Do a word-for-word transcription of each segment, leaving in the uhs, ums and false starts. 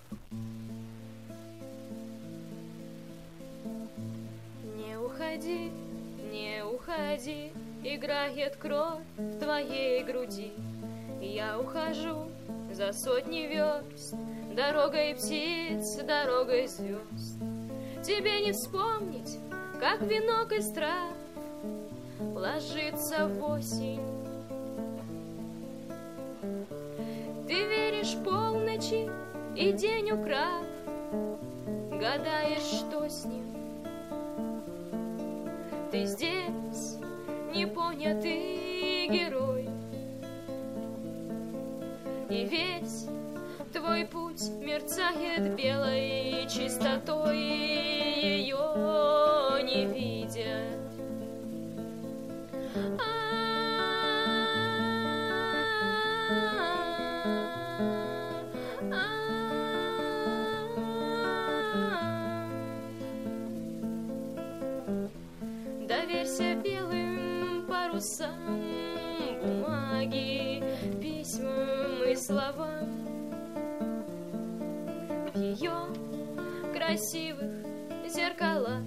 Не уходи, не уходи, играет кровь в твоей груди. Я ухожу за сотни верст, дорогой птиц, дорогой звезд. Тебе не вспомнить, как венок из трав ложится в осень. Ты веришь полночи и день украв, гадаешь, что с ним. Ты здесь непонятый герой, и весь твой путь мерцает белой чистотой, ее не видят. Доверься белым парусам бумаги, письмам и словам. В ее красивых зеркалах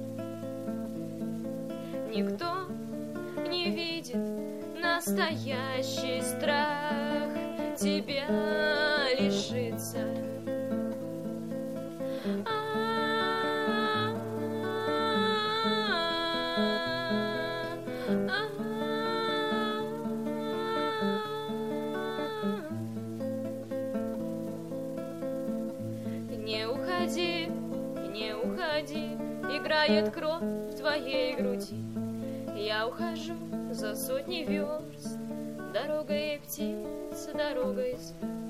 никто не видит настоящий страх тебя лишиться. Не уходи, не уходи, играет кровь в твоей груди. Я ухожу за сотни верст, дорогой птиц, дорогой звезд.